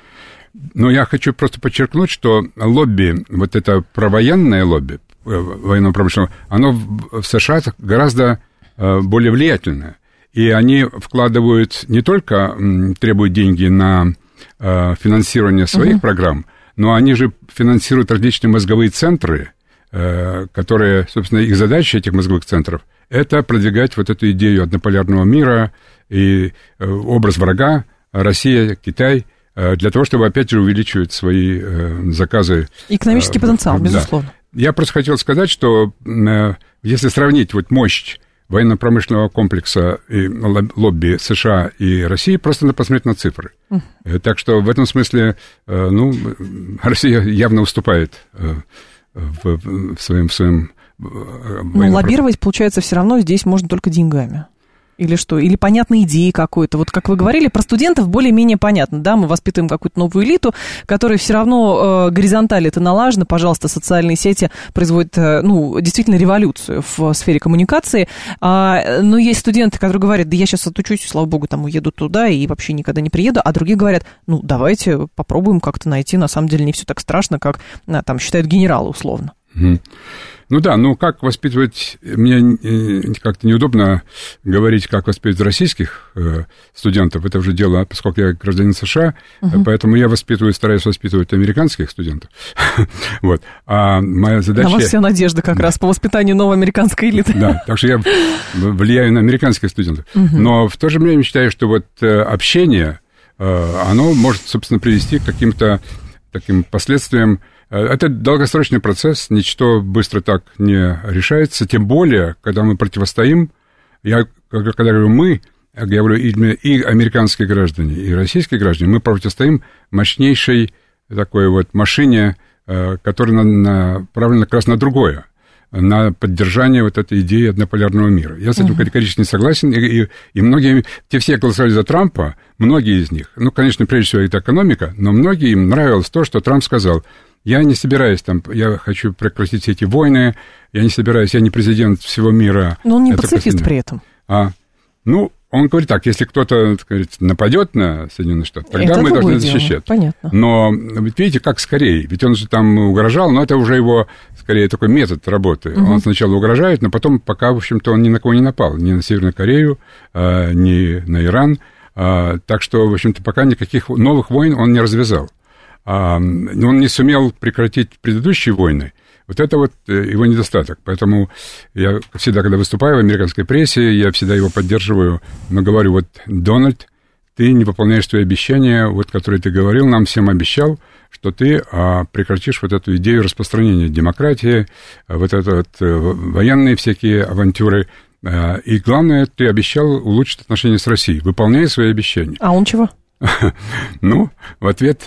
Но я хочу просто подчеркнуть, что лобби, вот это провоенное лобби военно-промышленного, оно в США гораздо более влиятельная. И они вкладывают не только, требуют деньги на финансирование своих программ, но они же финансируют различные мозговые центры, которые, собственно, их задача этих мозговых центров – это продвигать вот эту идею однополярного мира и образ врага, Россия, Китай, для того, чтобы, опять же, увеличивать свои заказы. Экономический потенциал, безусловно. Да. Я просто хотел сказать, что если сравнить вот мощь военно-промышленного комплекса и лобби США и России, просто надо посмотреть на цифры. Так что в этом смысле, Россия явно уступает в своем лоббировать, получается, все равно здесь можно только деньгами. Или что? Или понятной идеи какой-то. Вот как вы говорили, про студентов более-менее понятно, да, мы воспитываем какую-то новую элиту, которая все равно горизонталь это налажено, пожалуйста, социальные сети производят, действительно революцию в сфере коммуникации, но есть студенты, которые говорят, да я сейчас отучусь, слава богу, там уеду туда и вообще никогда не приеду, а другие говорят, давайте попробуем как-то найти, на самом деле не все так страшно, как там считают генералы условно. Как воспитывать... Мне как-то неудобно говорить, как воспитывать российских студентов. Это уже дело, поскольку я гражданин США, поэтому я стараюсь воспитывать американских студентов. Вот. А моя задача... На вас вся надежда как раз по воспитанию новой американской элиты. Да, так что я влияю на американских студентов. Но в то же время считаю, что вот общение, оно может, собственно, привести к каким-то таким последствиям. Это долгосрочный процесс, ничто быстро так не решается, тем более, когда мы противостоим, когда говорю «мы», я говорю и американские граждане, и российские граждане, мы противостоим мощнейшей такой вот машине, которая направлена как раз на другое, на поддержание вот этой идеи однополярного мира. Я с этим категорически не согласен, и многие, все голосовали за Трампа, многие из них, конечно, прежде всего это экономика, но многие им нравилось то, что Трамп сказал: я не собираюсь я хочу прекратить все эти войны, я не президент всего мира. Но он не пацифист при этом. Он говорит так, если кто-то, нападет на Соединенные Штаты, тогда это мы должны защищать. Понятно. Но видите, как скорее, ведь он же там угрожал, но это уже его, скорее, такой метод работы. Он сначала угрожает, но потом пока, в общем-то, он ни на кого не напал, ни на Северную Корею, ни на Иран. Так что, в общем-то, пока никаких новых войн он не развязал. Он не сумел прекратить предыдущие войны. Вот это вот его недостаток. Поэтому я всегда, когда выступаю в американской прессе, я всегда его поддерживаю, но говорю, вот Дональд ты не выполняешь свои обещания, вот, которые ты говорил, нам всем обещал, что ты прекратишь вот эту идею распространения демократии, вот это вот военные всякие авантюры. И главное, ты обещал улучшить отношения с Россией. Выполняй свои обещания. А он чего? Ну, в ответ,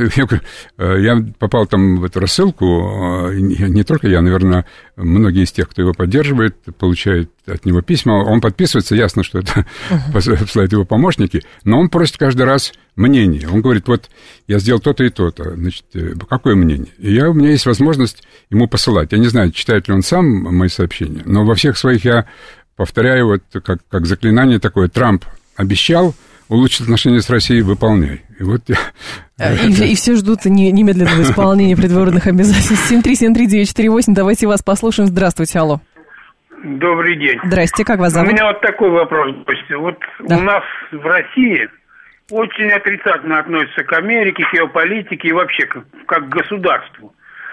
я попал там в эту рассылку, не только я, наверное, многие из тех, кто его поддерживает, получают от него письма, он подписывается, ясно, что это посылают его помощники, но он просит каждый раз мнение. Он говорит, вот, я сделал то-то и то-то, значит, какое мнение? И у меня есть возможность ему посылать. Я не знаю, читает ли он сам мои сообщения, но во всех своих я повторяю, вот, как заклинание такое, Трамп обещал улучшить отношения с Россией, выполняй. И вот и все ждут немедленного исполнения предвыборных обязательств. 7373948, давайте вас послушаем. Здравствуйте, алло. Добрый день. Здрасте, как вас зовут? У меня вот такой вопрос. Вот да. У нас в России очень отрицательно относятся к Америке, к геополитике и вообще как к государству.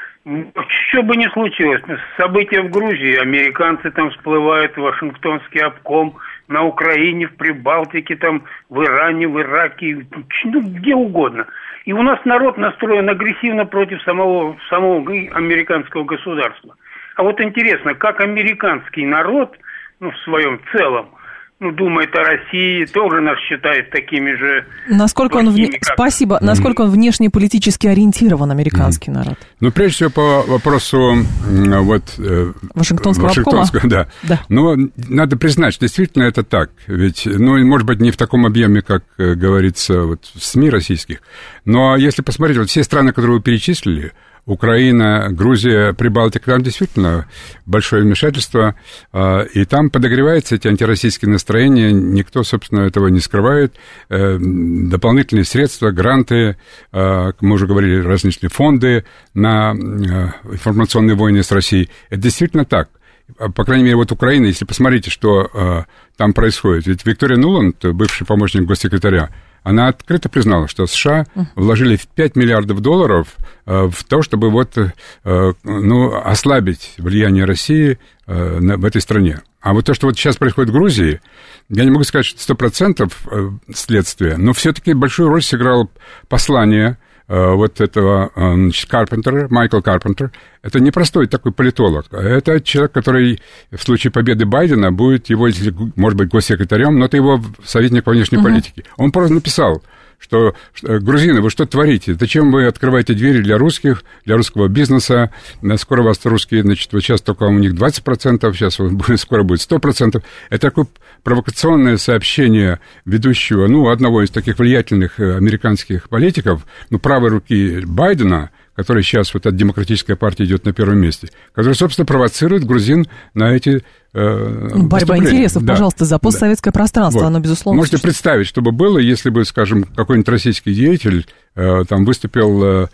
Что бы ни случилось, события в Грузии, американцы там всплывают, Вашингтонский обком, на Украине, в Прибалтике, там, в Иране, в Ираке, ну, где угодно. И у нас народ настроен агрессивно против самого американского государства. А вот интересно, как американский народ, ну, в своем целом, ну, думает о России, тоже нас считает такими же... Насколько Спасибо. Насколько он внешнеполитически ориентирован, американский народ? Ну, прежде всего, по вопросу вот, Вашингтонского обкома? Да. Но надо признать, что действительно это так. Ведь, ну, может быть, не в таком объеме, как говорится вот, в СМИ российских, но если посмотреть, вот все страны, которые вы перечислили, Украина, Грузия, Прибалтика, там действительно большое вмешательство, и там подогреваются эти антироссийские настроения, никто, собственно, этого не скрывает. Дополнительные средства, гранты, мы уже говорили, различные фонды на информационные войны с Россией. Это действительно так. По крайней мере, вот Украина, если посмотрите, что там происходит. Ведь Виктория Нуланд, бывший помощник госсекретаря, она открыто признала, что США вложили $5 миллиардов в то, чтобы вот, ну, ослабить влияние России в этой стране. А вот то, что вот сейчас происходит в Грузии, я не могу сказать, что 100% следствия, но все-таки большую роль сыграло послание вот этого, значит, Майкл Карпентер. Это непростой такой политолог. Это человек, который в случае победы Байдена будет его, может быть, госсекретарем, но это его советник по внешней политике. Он просто написал, что грузины, вы что творите? Зачем вы открываете двери для русских, для русского бизнеса? Скоро вас русские, значит, вот сейчас только у них 20%, сейчас скоро будет 100%. Это такое провокационное сообщение ведущего, ну, одного из таких влиятельных американских политиков, ну, правой руки Байдена, который сейчас вот от Демократической партии идет на первом месте, который, собственно, провоцирует грузин на эти борьба интересов, да, пожалуйста, за постсоветское пространство, вот. Оно, безусловно... Можете представить, что бы было, если бы, скажем, какой-нибудь российский деятель там выступил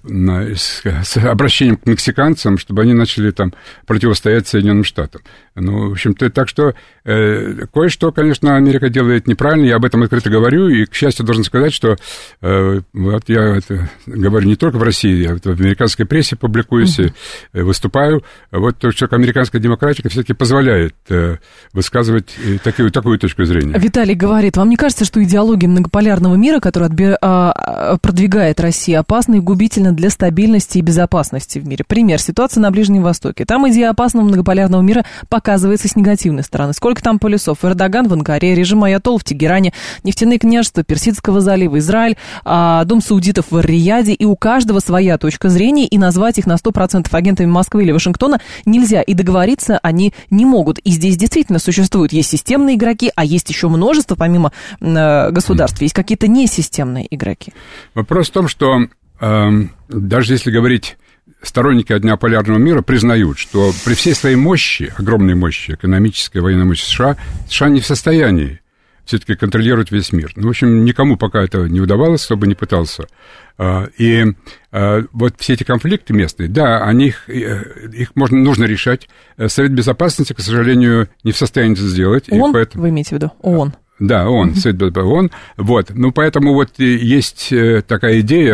с обращением к мексиканцам, чтобы они начали там противостоять Соединенным Штатам. Ну, в общем-то, так что кое-что, конечно, Америка делает неправильно, я об этом открыто говорю, и, к счастью, должен сказать, что вот я это говорю не только в России, я в американской прессе публикуюсь, выступаю, вот то, что американская демократия все-таки позволяет высказывать такую точку зрения. Виталий говорит, вам не кажется, что идеология многополярного мира, которая продвигает Россия, опасна и губительна для стабильности и безопасности в мире? Пример. Ситуация на Ближнем Востоке. Там идея опасного многополярного мира показывается с негативной стороны. Сколько там полюсов? Эрдоган в Анкаре, режим аятолл в Тегеране, нефтяные княжества Персидского залива, Израиль, дом саудитов в Ар-Рияде, и у каждого своя точка зрения, и назвать их на 100% агентами Москвы или Вашингтона нельзя, и договориться они не могут. И здесь действительно существуют, есть системные игроки, а есть еще множество, помимо государств, есть какие-то несистемные игроки. Вопрос в том, что даже если говорить, сторонники однополярного мира признают, что при всей своей мощи, огромной мощи, экономической, военной мощи США не в состоянии все-таки контролировать весь мир. Ну, в общем, никому пока это не удавалось, кто бы не пытался. И вот все эти конфликты местные, да, их нужно решать. Совет Безопасности, к сожалению, не в состоянии это сделать. ООН, вы имеете в виду? ООН. Да, ООН, Совет Безопасности, ООН. Вот, ну, поэтому вот есть такая идея,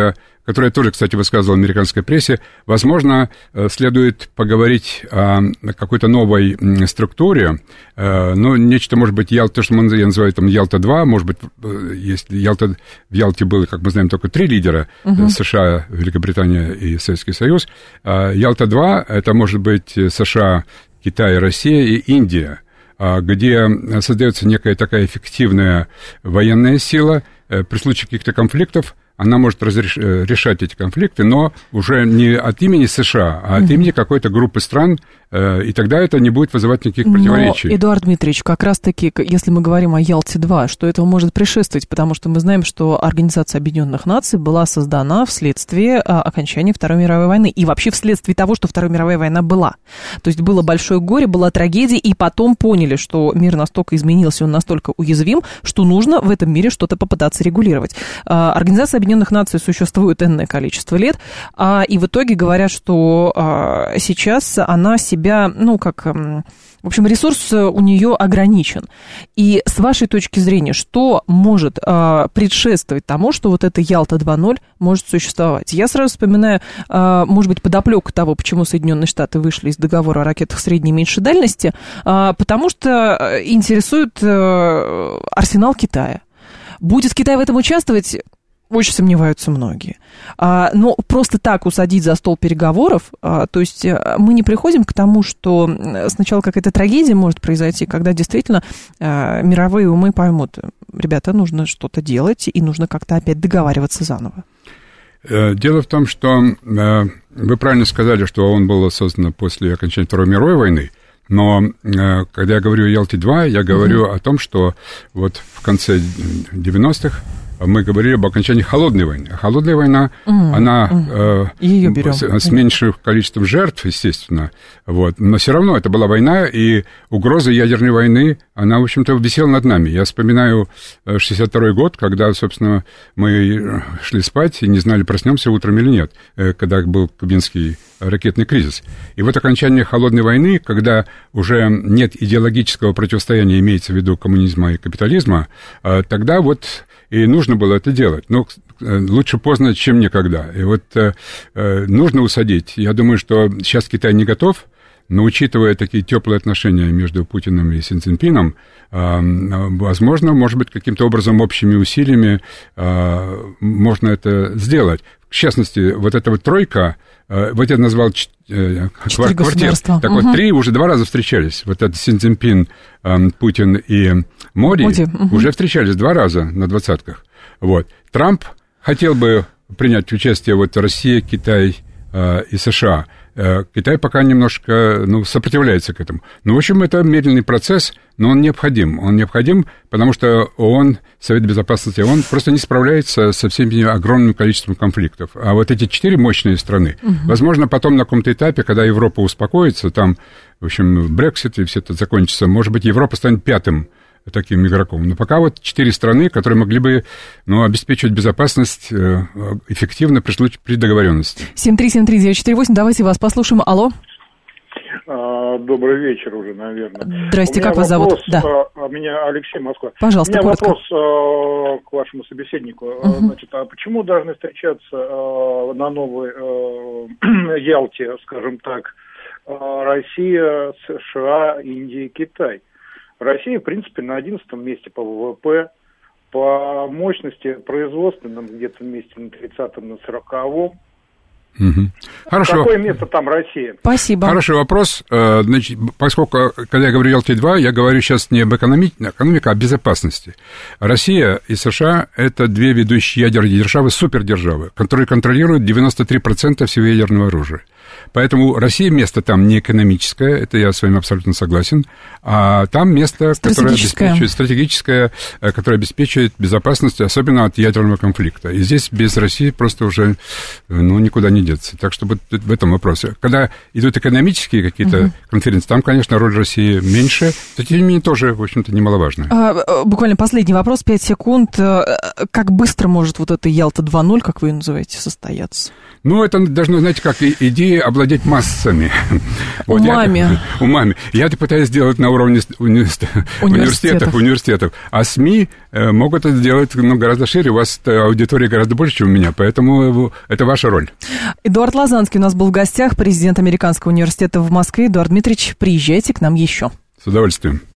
которое тоже, кстати, высказывал в американской прессе, возможно, следует поговорить о какой-то новой структуре, ну, нечто, может быть, то, что я называю там Ялта-2, может быть, если в Ялте было, как мы знаем, только 3 лидера, США, Великобритания и Советский Союз, Ялта-2, это может быть США, Китай, Россия и Индия, где создается некая такая эффективная военная сила, при случае каких-то конфликтов она может решать эти конфликты, но уже не от имени США, а от имени какой-то группы стран, и тогда это не будет вызывать никаких противоречий. Но, Эдуард Дмитриевич, как раз-таки, если мы говорим о Ялте-2, что этого может предшествовать, потому что мы знаем, что Организация Объединенных Наций была создана вследствие окончания Второй мировой войны, и вообще вследствие того, что Вторая мировая война была. То есть было большое горе, была трагедия, и потом поняли, что мир настолько изменился, он настолько уязвим, что нужно в этом мире что-то попытаться регулировать. Организация Объединенных Наций существует энное количество лет, и в итоге говорят, что сейчас она себя, в общем, ресурс у нее ограничен. И с вашей точки зрения, что может предшествовать тому, что вот эта Ялта 2.0 может существовать? Я сразу вспоминаю, может быть, подоплеку того, почему Соединенные Штаты вышли из договора о ракетах средней и меньшей дальности, потому что интересует арсенал Китая. Будет Китай в этом участвовать? Очень сомневаются многие. Но просто так усадить за стол переговоров, то есть мы не приходим к тому, что сначала какая-то трагедия может произойти, когда действительно мировые умы поймут, ребята, нужно что-то делать, и нужно как-то опять договариваться заново. Дело в том, что вы правильно сказали, что он был создан после окончания Второй мировой войны, но когда я говорю о Ялте-2, я говорю о том, что вот в конце 90-х мы говорили об окончании холодной войны. Холодная война, она с меньшим количеством жертв, естественно, вот, но все равно это была война, и угроза ядерной войны, она, в общем-то, висела над нами. Я вспоминаю 62-й год, когда, собственно, мы шли спать и не знали, проснемся утром или нет, когда был кубинский ракетный кризис. И вот окончание холодной войны, когда уже нет идеологического противостояния, имеется в виду коммунизма и капитализма, тогда вот и нужно было это делать. Но лучше поздно, чем никогда. И вот нужно усадить. Я думаю, что сейчас Китай не готов, но учитывая такие теплые отношения между Путиным и Си Цзиньпином, возможно, может быть, каким-то образом общими усилиями можно это сделать. В частности, вот эта вот тройка, вот я назвал квартет. Так вот, 3 уже 2 раза встречались. Вот это Си Цзиньпин, Путин и Моди уже встречались 2 раза на 20-ках. Вот. Трамп хотел бы принять участие, вот Россия, Китай и США. Китай пока немножко сопротивляется к этому. Ну, в общем, это медленный процесс, но он необходим. Он необходим, потому что ООН, Совет Безопасности ООН, просто не справляется со всеми огромным количеством конфликтов. А вот эти 4 мощные страны, возможно, потом на каком-то этапе, когда Европа успокоится, там, в общем, Брексит и все это закончится, может быть, Европа станет 5-м таким игроком. Но пока вот 4 страны, которые могли бы обеспечивать безопасность эффективно при договоренности. 7373948, давайте вас послушаем. Алло. Добрый вечер уже, наверное. Здрасте, как вас зовут? Да. Меня Алексей, Москва. Пожалуйста, у меня коротко. Вопрос к вашему собеседнику. Значит, а почему должны встречаться на новой Ялте, скажем так, Россия, США, Индия, Китай? Россия, в принципе, на 11-м месте по ВВП, по мощности производственным где-то вместе на 30-м, на 40-м. Хорошо. Какое место там Россия? Спасибо. Хороший вопрос. Значит, поскольку, когда я говорю Ялте-2, я говорю сейчас не об экономике, а о безопасности. Россия и США – это 2 ведущие ядерные державы, супердержавы, которые контролируют 93% всего ядерного оружия. Поэтому Россия место там не экономическое, это я с вами абсолютно согласен, а там место, которое обеспечивает стратегическое, которое обеспечивает безопасность, особенно от ядерного конфликта. И здесь без России просто уже никуда не не деться. Так что вот в этом вопросе. Когда идут экономические какие-то конференции, там, конечно, роль России меньше, но тем не менее тоже, в общем-то, немаловажная. Буквально последний вопрос, 5 секунд. Как быстро может вот эта Ялта 2.0, как вы ее называете, состояться? Ну, это должно, знаете, как идея овладеть массами. Умами. Я это пытаюсь сделать на уровне университетов. А СМИ могут это сделать гораздо шире. У вас аудитория гораздо больше, чем у меня, поэтому это ваша роль. Эдуард Лазанский у нас был в гостях, президент Американского университета в Москве. Эдуард Дмитриевич, приезжайте к нам еще. С удовольствием.